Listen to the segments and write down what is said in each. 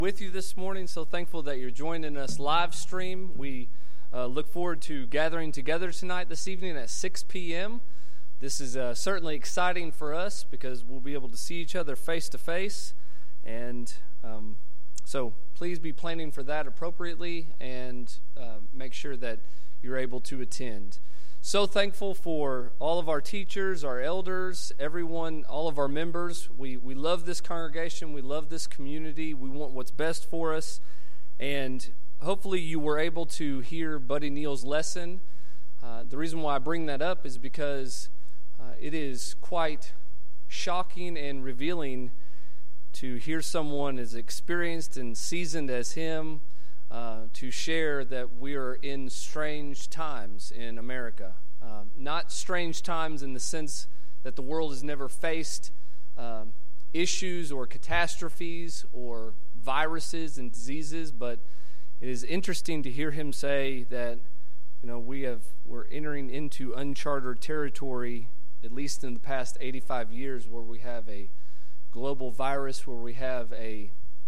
With you this morning, so thankful that you're joining us live stream. We look forward to gathering together tonight this evening at 6 p.m. This is certainly exciting for us because we'll be able to see each other face to face, and so please be planning for that appropriately and make sure that you're able to attend. So thankful for all of our teachers, our elders, everyone, all of our members. We love this congregation. We love this community. We want what's best for us. And hopefully you were able to hear Buddy Neal's lesson. The reason why I bring that up is because it is quite shocking and revealing to hear someone as experienced and seasoned as him to share that we are in strange times in America. Not strange times in the sense that the world has never faced issues or catastrophes or viruses and diseases, but it is interesting to hear him say that we're entering into uncharted territory, at least in the past 85 years, where we have a global virus, where we have a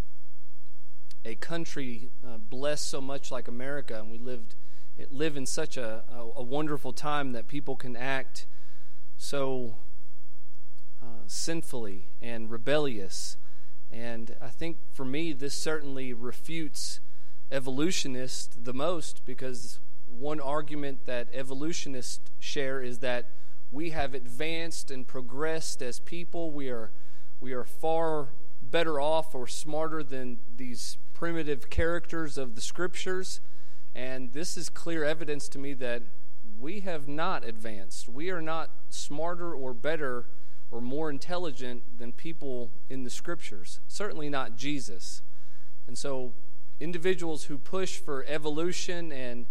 country blessed so much like America, and we live in such a wonderful time that people can act so sinfully and rebellious. And I think for me this certainly refutes evolutionists the most, because one argument that evolutionists share is that we have advanced and progressed as people. We are far better off or smarter than these primitive characters of the scriptures, and this is clear evidence to me that we have not advanced. We are not smarter or better or more intelligent than people in the scriptures, certainly not Jesus. And so individuals who push for evolution and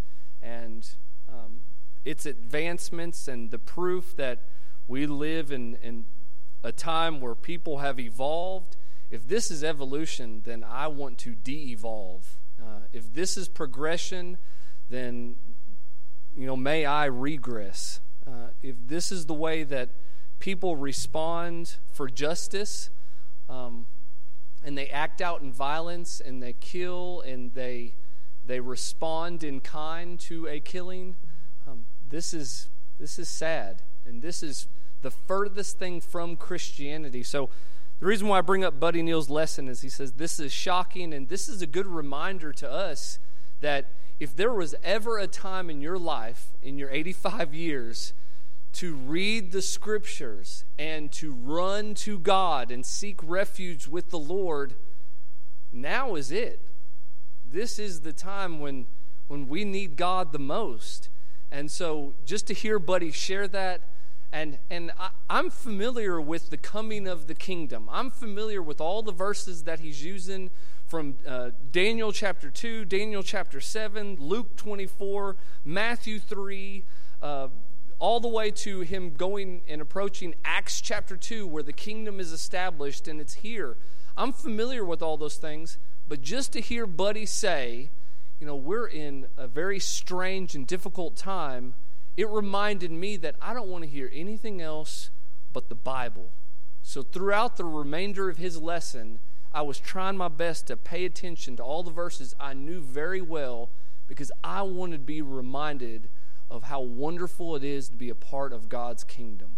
its advancements and the proof that we live in a time where people have evolved, if this is evolution, then I want to de-evolve. If this is progression, then may I regress. If this is the way that people respond for justice, and they act out in violence, and they kill, and they respond in kind to a killing, this is sad, and this is the furthest thing from Christianity. So the reason why I bring up Buddy Neal's lesson is he says this is shocking, and this is a good reminder to us that if there was ever a time in your life, in your 85 years, to read the scriptures and to run to God and seek refuge with the Lord, now is it. This is the time when we need God the most. And so just to hear Buddy share that, and I'm familiar with the coming of the kingdom. I'm familiar with all the verses that he's using from Daniel chapter 2, Daniel chapter 7, Luke 24, Matthew 3, all the way to him going and approaching Acts chapter 2, where the kingdom is established and it's here. I'm familiar with all those things, but just to hear Buddy say, we're in a very strange and difficult time, it reminded me that I don't want to hear anything else but the Bible. So throughout the remainder of his lesson, I was trying my best to pay attention to all the verses I knew very well, because I wanted to be reminded of how wonderful it is to be a part of God's kingdom.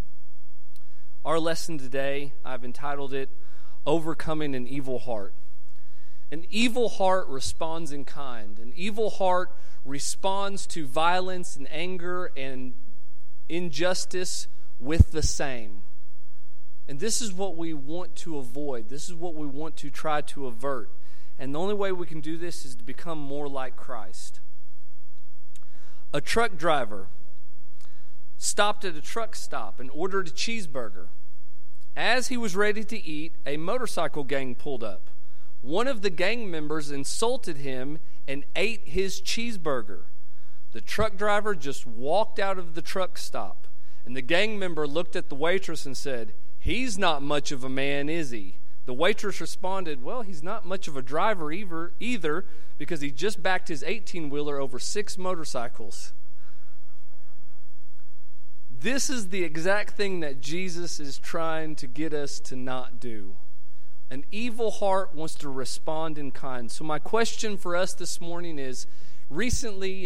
Our lesson today, I've entitled it, Overcoming an Evil Heart. An evil heart responds in kind. An evil heart responds to violence and anger and injustice with the same. And this is what we want to avoid. This is what we want to try to avert. And the only way we can do this is to become more like Christ. A truck driver stopped at a truck stop and ordered a cheeseburger. As he was ready to eat, a motorcycle gang pulled up. One of the gang members insulted him and ate his cheeseburger. The truck driver just walked out of the truck stop, and the gang member looked at the waitress and said, "He's not much of a man, is he?" The waitress responded, "Well, he's not much of a driver either because he just backed his 18-wheeler over 6 motorcycles." This is the exact thing that Jesus is trying to get us to not do. An evil heart wants to respond in kind. So my question for us this morning is, recently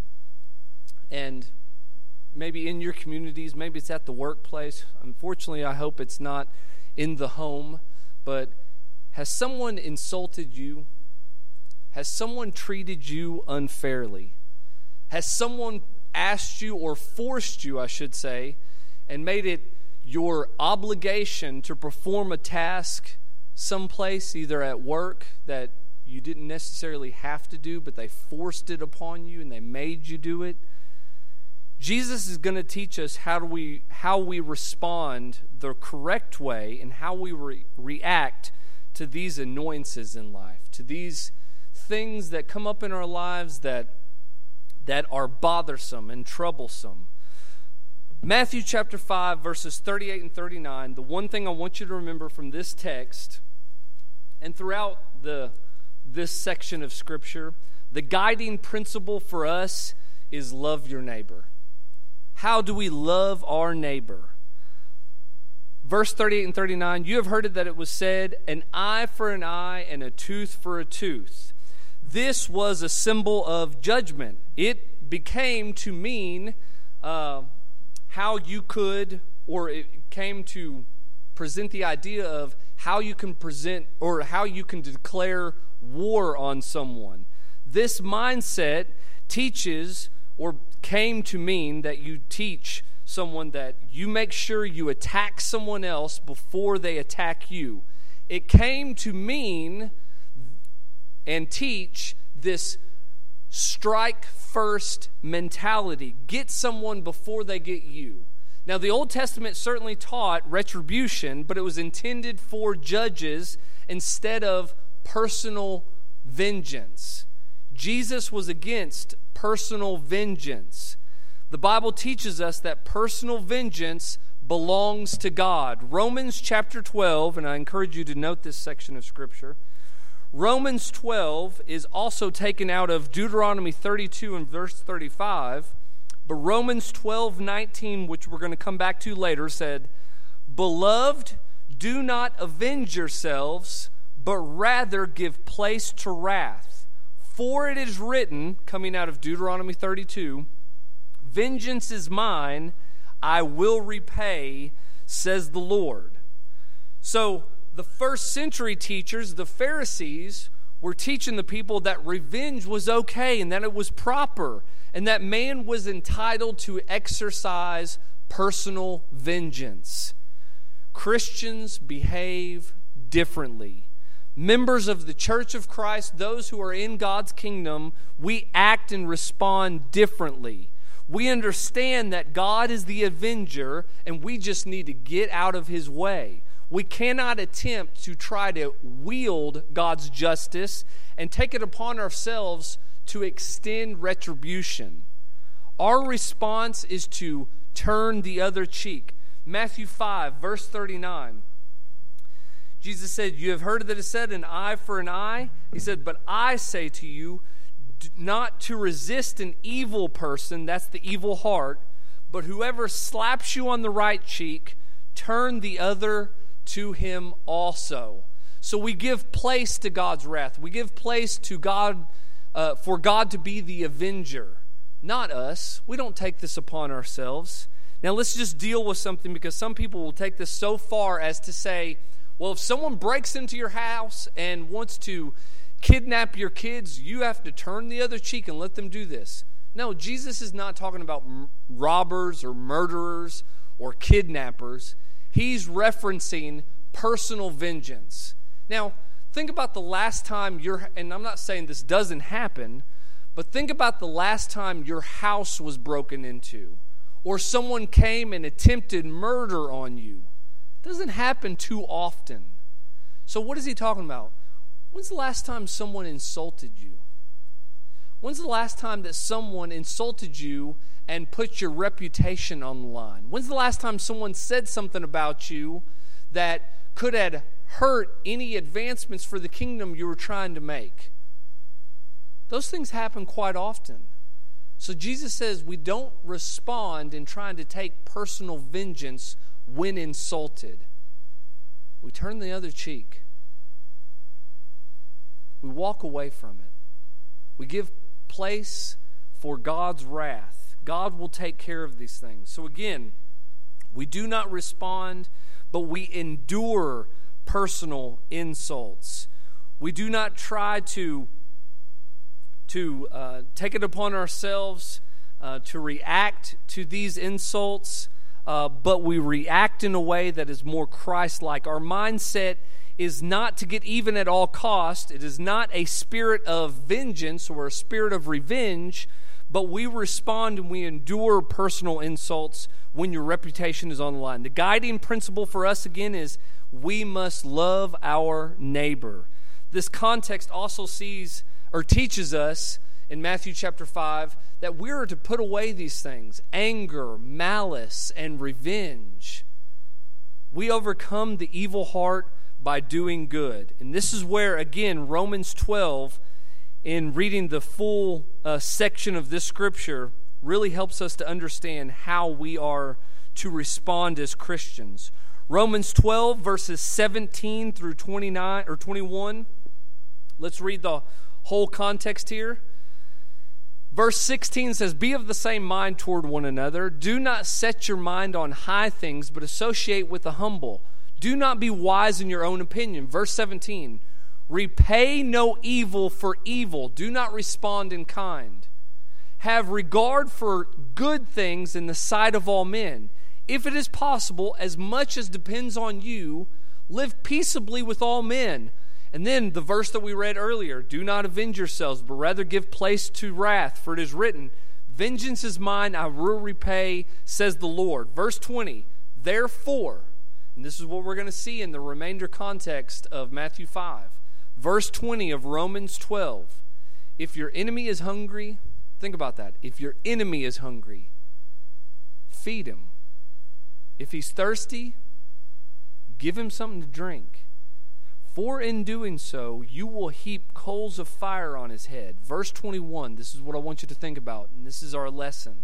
and maybe in your communities, maybe it's at the workplace. Unfortunately, I hope it's not in the home. But has someone insulted you? Has someone treated you unfairly? Has someone asked you, or forced you, I should say, and made it your obligation to perform a task someplace, either at work that you didn't necessarily have to do, but they forced it upon you and they made you do it? Jesus is going to teach us how we respond the correct way and how we react to these annoyances in life, to these things that come up in our lives that are bothersome and troublesome. Matthew chapter 5, verses 38 and 39, the one thing I want you to remember from this text and throughout this section of Scripture, the guiding principle for us is love your neighbor. How do we love our neighbor? Verse 38 and 39, you have heard it that it was said, an eye for an eye and a tooth for a tooth. This was a symbol of judgment. It became to mean how you could, or it came to present the idea of how you can present or how you can declare war on someone. This mindset teaches, or came to mean, that you teach someone that you make sure you attack someone else before they attack you. It came to mean and teach this strike first mentality. Get someone before they get you. Now, the Old Testament certainly taught retribution, but it was intended for judges instead of personal vengeance. Jesus was against personal vengeance. The Bible teaches us that personal vengeance belongs to God. Romans chapter 12, and I encourage you to note this section of Scripture. Romans 12 is also taken out of Deuteronomy 32 and verse 35. But Romans 12:19, which we're going to come back to later, said, Beloved, do not avenge yourselves, but rather give place to wrath. For it is written, coming out of Deuteronomy 32, Vengeance is mine, I will repay, says the Lord. So the first century teachers, the Pharisees, were teaching the people that revenge was okay and that it was proper, and that man was entitled to exercise personal vengeance. Christians behave differently. Members of the Church of Christ, those who are in God's kingdom, we act and respond differently. We understand that God is the avenger, and we just need to get out of his way. We cannot attempt to try to wield God's justice and take it upon ourselves to extend retribution. Our response is to turn the other cheek. Matthew 5, verse 39. Jesus said, You have heard that it said, an eye for an eye. He said, but I say to you, not to resist an evil person, that's the evil heart, but whoever slaps you on the right cheek, turn the other to him also. So we give place to God's wrath. We give place to God, for God to be the avenger, not us. We don't take this upon ourselves. Now let's just deal with something, because some people will take this so far as to say, well, if someone breaks into your house and wants to kidnap your kids, you have to turn the other cheek and let them do this. No, Jesus is not talking about robbers or murderers or kidnappers. He's referencing personal vengeance. Now, think about the last time and I'm not saying this doesn't happen, but think about the last time your house was broken into, or someone came and attempted murder on you. It doesn't happen too often. So what is he talking about? When's the last time someone insulted you? When's the last time that someone insulted you and put your reputation on the line? When's the last time someone said something about you that could have hurt any advancements for the kingdom you were trying to make? Those things happen quite often. So Jesus says we don't respond in trying to take personal vengeance when insulted. We turn the other cheek. we walk away from it. We give place for God's wrath. God will take care of these things. So again, we do not respond, but we endure personal insults. We do not try to take it upon ourselves to react to these insults, but we react in a way that is more Christ-like. Our mindset is not to get even at all cost. It is not a spirit of vengeance or a spirit of revenge, but we respond and we endure personal insults when your reputation is on the line. The guiding principle for us, again, is we must love our neighbor. This context also teaches us in Matthew chapter 5 that we are to put away these things: anger, malice, and revenge. We overcome the evil heart by doing good. And this is where, again, Romans 12, in reading the full section of this scripture, really helps us to understand how we are to respond as Christians. Romans 12, verses 17 through 29 or 21. Let's read the whole context here. Verse 16 says, "Be of the same mind toward one another. Do not set your mind on high things, but associate with the humble. Do not be wise in your own opinion." Verse 17, "Repay no evil for evil. Do not respond in kind. Have regard for good things in the sight of all men. If it is possible, as much as depends on you, live peaceably with all men." And then the verse that we read earlier, "Do not avenge yourselves, but rather give place to wrath, for it is written, 'Vengeance is mine, I will repay, says the Lord.'" Verse 20, "Therefore," and this is what we're going to see in the remainder context of Matthew 5. Verse 20 of Romans 12, "If your enemy is hungry," think about that, "if your enemy is hungry, feed him. If he's thirsty, give him something to drink. For in doing so, you will heap coals of fire on his head." Verse 21, this is what I want you to think about, and this is our lesson.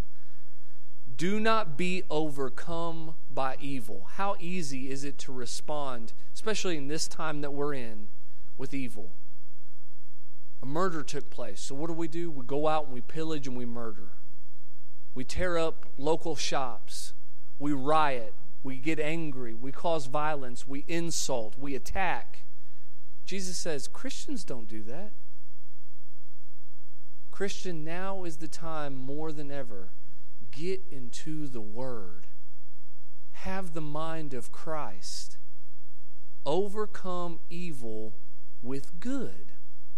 "Do not be overcome by evil." How easy is it to respond, especially in this time that we're in, with evil? A murder took place. So what do? We go out and we pillage and we murder. We tear up local shops. We riot. We get angry. We cause violence. We insult. We attack. Jesus says, Christians don't do that. Christian, now is the time more than ever. Get into the Word. Have the mind of Christ. Overcome evil with good.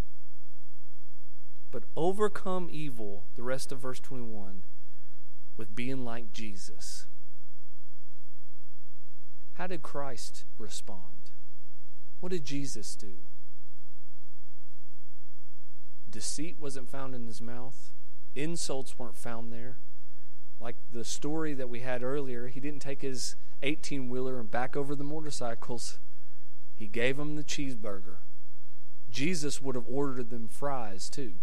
But overcome evil, the rest of verse 21, with being like Jesus. How did Christ respond? What did Jesus do? Deceit wasn't found in his mouth. Insults weren't found there. Like the story that we had earlier, he didn't take his 18-wheeler and back over the motorcycles. He gave them the cheeseburger. Jesus would have ordered them fries too.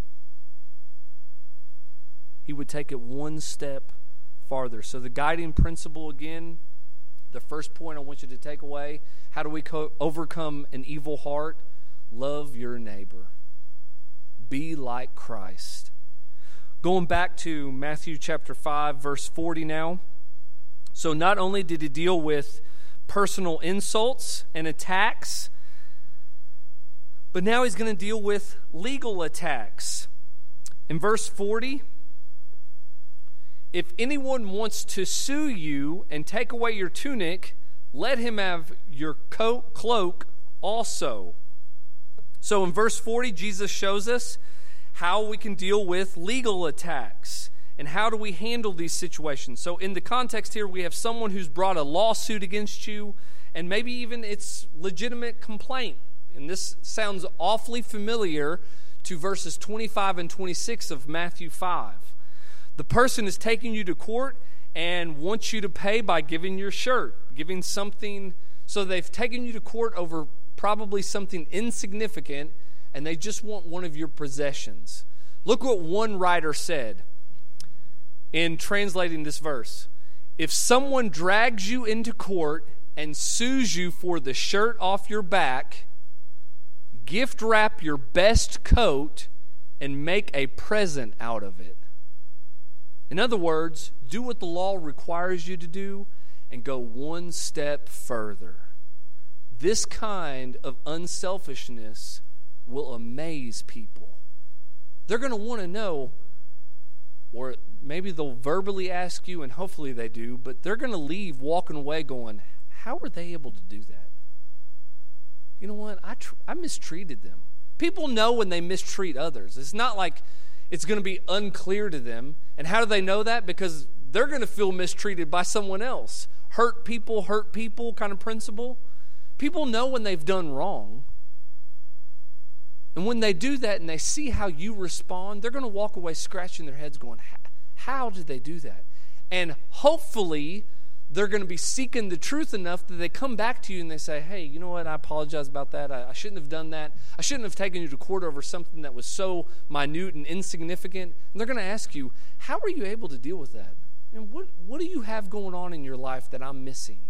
He would take it one step farther. So the guiding principle, again, the first point I want you to take away: how do we overcome an evil heart? Love your neighbor. Be like Christ. Going back to Matthew chapter 5, verse 40 now. So not only did he deal with personal insults and attacks, but now he's going to deal with legal attacks. In verse 40, "If anyone wants to sue you and take away your tunic, let him have your cloak also." So in verse 40, Jesus shows us how we can deal with legal attacks and how do we handle these situations. So in the context here, we have someone who's brought a lawsuit against you, and maybe even it's legitimate complaint. And this sounds awfully familiar to verses 25 and 26 of Matthew 5. The person is taking you to court and wants you to pay by giving your shirt, giving something. So they've taken you to court over probably something insignificant, and they just want one of your possessions. Look what one writer said in translating this verse. "If someone drags you into court and sues you for the shirt off your back, gift wrap your best coat and make a present out of it. In other words, do what the law requires you to do and go one step further. This kind of unselfishness will amaze people. They're going to want to know, or maybe they'll verbally ask you, and hopefully they do, but they're going to leave walking away going, how were they able to do that? You know what? I mistreated them. People know when they mistreat others. It's not like it's going to be unclear to them. And how do they know that? Because they're going to feel mistreated by someone else. Hurt people kind of principle. People know when they've done wrong. And when they do that and they see how you respond, they're going to walk away scratching their heads going, how did they do that? And hopefully they're going to be seeking the truth enough that they come back to you and they say, hey, you know what, I apologize about that. I shouldn't have done that. I shouldn't have taken you to court over something that was so minute and insignificant. And they're going to ask you, how are you able to deal with that? And what do you have going on in your life that I'm missing?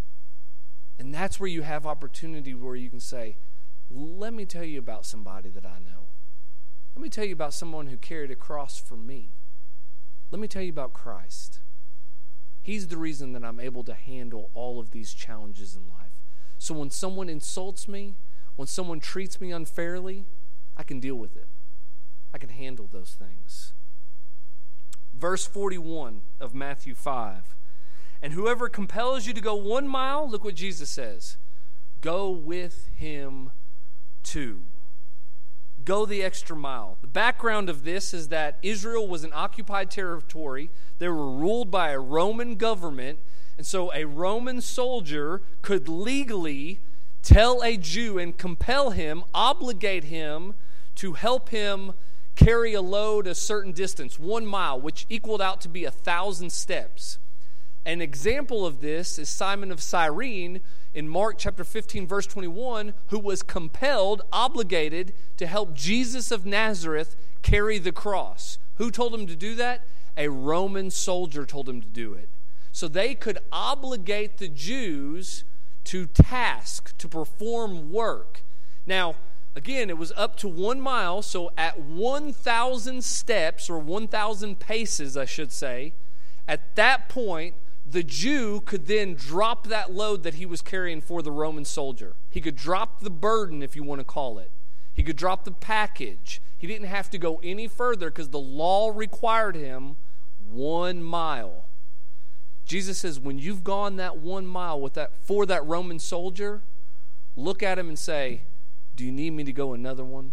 And that's where you have opportunity where you can say, let me tell you about somebody that I know. Let me tell you about someone who carried a cross for me. Let me tell you about Christ. He's the reason that I'm able to handle all of these challenges in life. So when someone insults me, when someone treats me unfairly, I can deal with it. I can handle those things. Verse 41 of Matthew 5. And whoever compels you to go 1 mile, look what Jesus says, go with him 2. Go the extra mile. The background of this is that Israel was an occupied territory. They were ruled by a Roman government. And so a Roman soldier could legally tell a Jew and compel him, obligate him to help him carry a load a certain distance, 1 mile, which equaled out to be 1,000 steps. An example of this is Simon of Cyrene in Mark chapter 15, verse 21, who was compelled, obligated to help Jesus of Nazareth carry the cross. Who told him to do that? A Roman soldier told him to do it. So they could obligate the Jews to task, to perform work. Now, again, it was up to 1 mile, so at 1,000 steps, or 1,000 paces, I should say, at that point, the Jew could then drop that load that he was carrying for the Roman soldier. He could drop the burden, if you want to call it. He could drop the package. He didn't have to go any further because the law required him 1 mile. Jesus says, when you've gone that 1 mile for that Roman soldier, look at him and say, do you need me to go another one?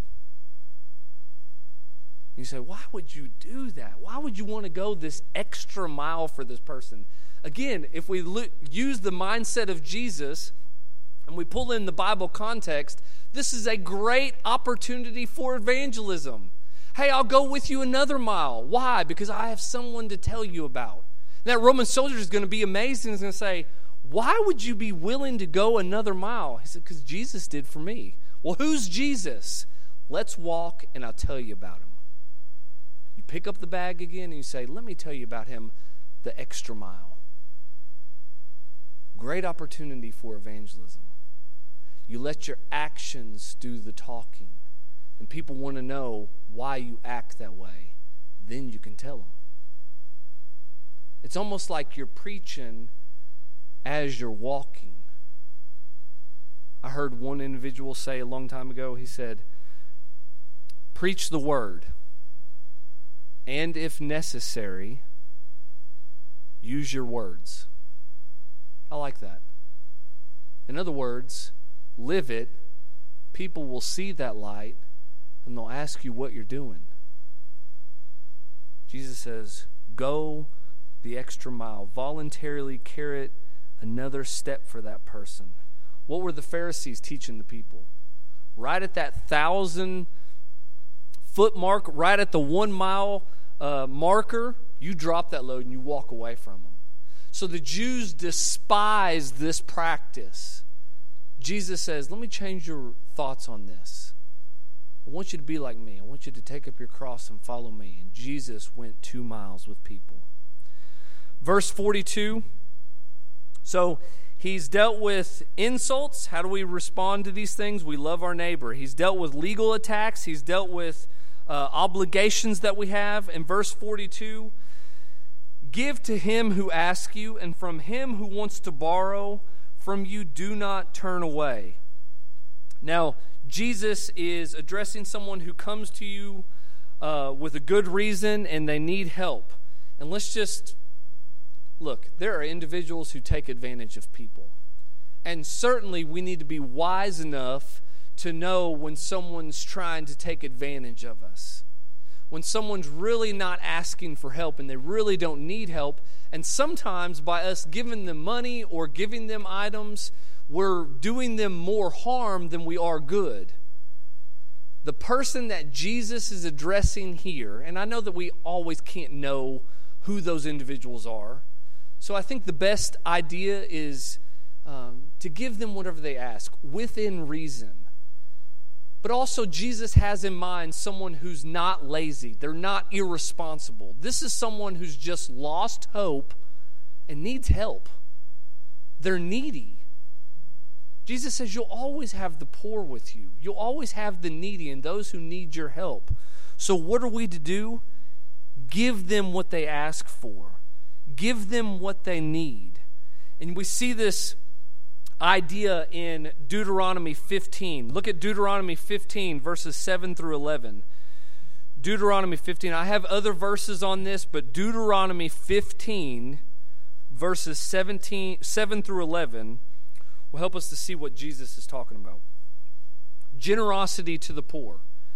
You say, why would you do that? Why would you want to go this extra mile for this person? Again, if we use the mindset of Jesus and we pull in the Bible context, this is a great opportunity for evangelism. Hey, I'll go with you another mile. Why? Because I have someone to tell you about. And that Roman soldier is going to be amazed and is going to say, why would you be willing to go another mile? He said, because Jesus did for me. Well, who's Jesus? Let's walk and I'll tell you about him. You pick up the bag again and you say, let me tell you about him, the extra mile. Great opportunity for evangelism. You let your actions do the talking. And people want to know why you act that way. Then you can tell them. It's almost like you're preaching as you're walking. I heard one individual say a long time ago, he said, preach the word. And if necessary, use your words. I like that. In other words, live it. People will see that light and they'll ask you what you're doing. Jesus says, go the extra mile. Voluntarily carry another step for that person. What were the Pharisees teaching the people? Right at that 1,000-foot mark, right at the 1 mile marker, you drop that load and you walk away from them. So the Jews despised this practice. Jesus says, let me change your thoughts on this. I want you to be like me. I want you to take up your cross and follow me. And Jesus went 2 miles with people. Verse 42. So He's dealt with insults. How do we respond to these things? We love our neighbor. He's dealt with legal attacks. He's dealt with obligations that we have. In verse 42, give to him who asks you, and from him who wants to borrow from you, do not turn away. Now, Jesus is addressing someone who comes to you with a good reason and they need help. And let's just look, there are individuals who take advantage of people. And certainly we need to be wise enough to know when someone's trying to take advantage of us. When someone's really not asking for help and they really don't need help. And sometimes by us giving them money or giving them items, we're doing them more harm than we are good. The person that Jesus is addressing here, and I know that we always can't know who those individuals are, so I think the best idea is to give them whatever they ask within reason. But also Jesus has in mind someone who's not lazy. They're not irresponsible. This is someone who's just lost hope and needs help. They're needy. Jesus says you'll always have the poor with you. You'll always have the needy and those who need your help. So what are we to do? Give them what they ask for. Give them what they need. And we see this idea in Deuteronomy 15. Look at Deuteronomy 15, verses 7 through 11. Deuteronomy 15. I have other verses on this, but Deuteronomy 15, verses 7 through 11, will help us to see what Jesus is talking about. Generosity to the poor.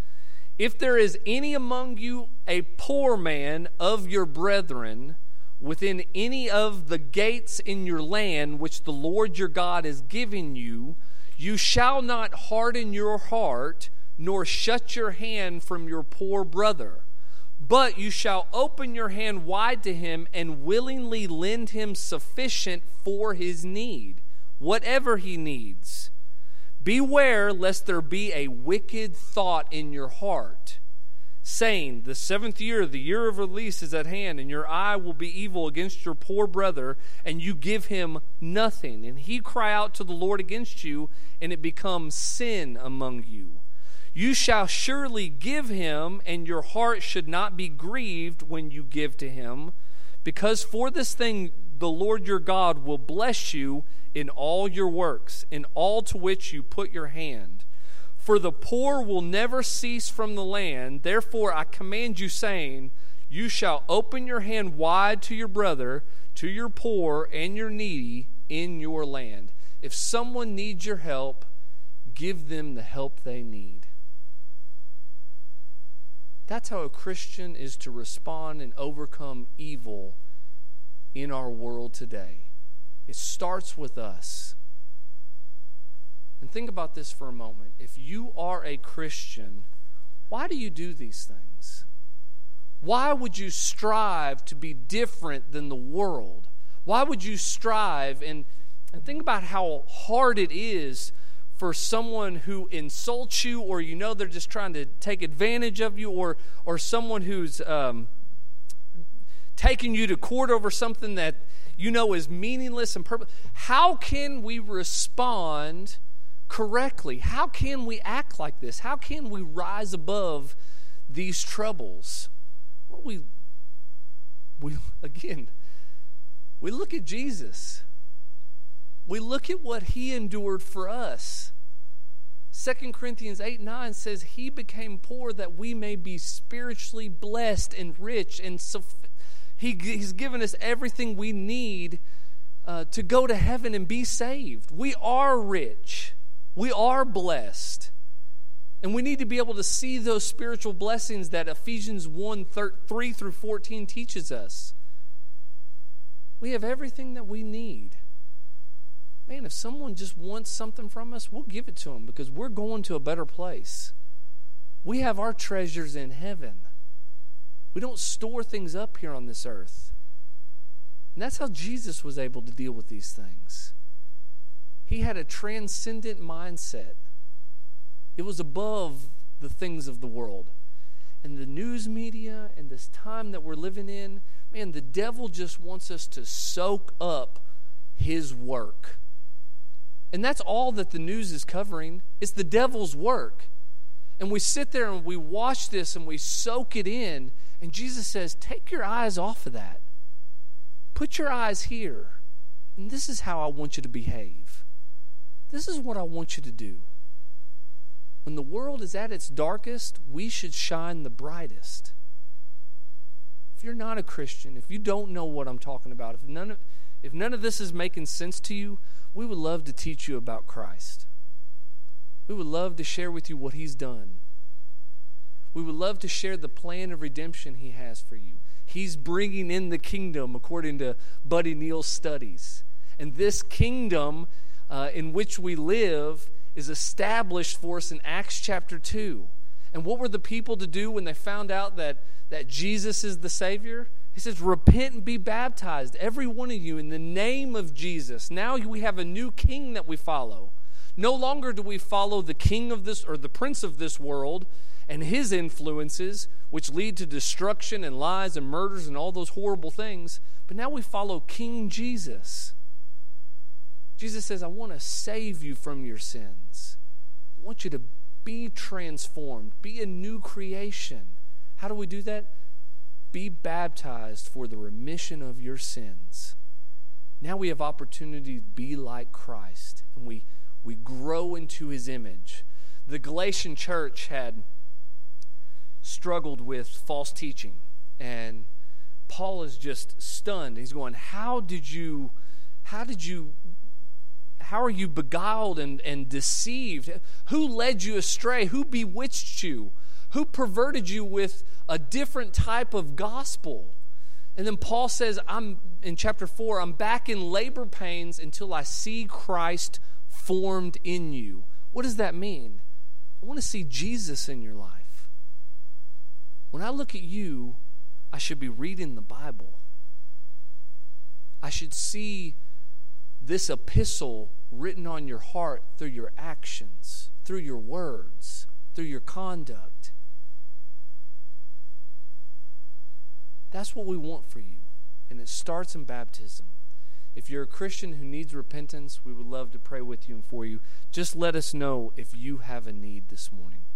If there is any among you a poor man of your brethren within any of the gates in your land which the Lord your God is giving you, you shall not harden your heart, nor shut your hand from your poor brother. But you shall open your hand wide to him and willingly lend him sufficient for his need, whatever he needs. Beware lest there be a wicked thought in your heart, saying, the 7th year, the year of release is at hand, and your eye will be evil against your poor brother, and you give him nothing. And he cry out to the Lord against you, and it becomes sin among you. You shall surely give him, and your heart should not be grieved when you give to him, because for this thing the Lord your God will bless you in all your works, in all to which you put your hand. For the poor will never cease from the land. Therefore I command you, saying, you shall open your hand wide to your brother, to your poor and your needy in your land. If someone needs your help, give them the help they need. That's how a Christian is to respond and overcome evil in our world today. It starts with us. And think about this for a moment. If you are a Christian, why do you do these things? Why would you strive to be different than the world? Why would you strive and think about how hard it is for someone who insults you, or you know they're just trying to take advantage of you, or someone who's taking you to court over something that you know is meaningless and purposeless. How can we respond correctly? How can we act like this? How can we rise above these troubles? Well, we look at Jesus. We look at what he endured for us. 2 Corinthians 8:9 says he became poor that we may be spiritually blessed and rich, and he's given us everything we need to go to heaven and be saved. We are rich. We are blessed. And we need to be able to see those spiritual blessings that Ephesians 1:3 through 14 teaches us. We have everything that we need. Man, if someone just wants something from us, we'll give it to them because we're going to a better place. We have our treasures in heaven. We don't store things up here on this earth. And that's how Jesus was able to deal with these things. He had a transcendent mindset. It was above the things of the world. And the news media and this time that we're living in, man, the devil just wants us to soak up his work. And that's all that the news is covering. It's the devil's work. And we sit there and we watch this and we soak it in. And Jesus says, take your eyes off of that. Put your eyes here. And this is how I want you to behave. This is what I want you to do. When the world is at its darkest, we should shine the brightest. If you're not a Christian, if you don't know what I'm talking about, if none of this is making sense to you, we would love to teach you about Christ. We would love to share with you what He's done. We would love to share the plan of redemption He has for you. He's bringing in the kingdom according to Buddy Neal's studies. And this kingdom in which we live is established for us in Acts chapter 2. And what were the people to do when they found out that Jesus is the Savior? He says, repent and be baptized, every one of you, in the name of Jesus. Now we have a new king that we follow. No longer do we follow the king of this, or the prince of this world, and his influences, which lead to destruction and lies and murders and all those horrible things. But now we follow King Jesus. Jesus says, I want to save you from your sins. I want you to be transformed, be a new creation. How do we do that? Be baptized for the remission of your sins. Now we have opportunity to be like Christ, and we grow into His image. The Galatian church had struggled with false teaching, and Paul is just stunned. He's going, how are you beguiled and deceived? Who led you astray? Who bewitched you? Who perverted you with a different type of gospel? And then Paul says, in chapter 4, I'm back in labor pains until I see Christ formed in you. What does that mean? I want to see Jesus in your life. When I look at you, I should be reading the Bible. I should see this epistle written on your heart through your actions, through your words, through your conduct. That's what we want for you. And it starts in baptism. If you're a Christian who needs repentance, we would love to pray with you and for you. Just let us know if you have a need this morning.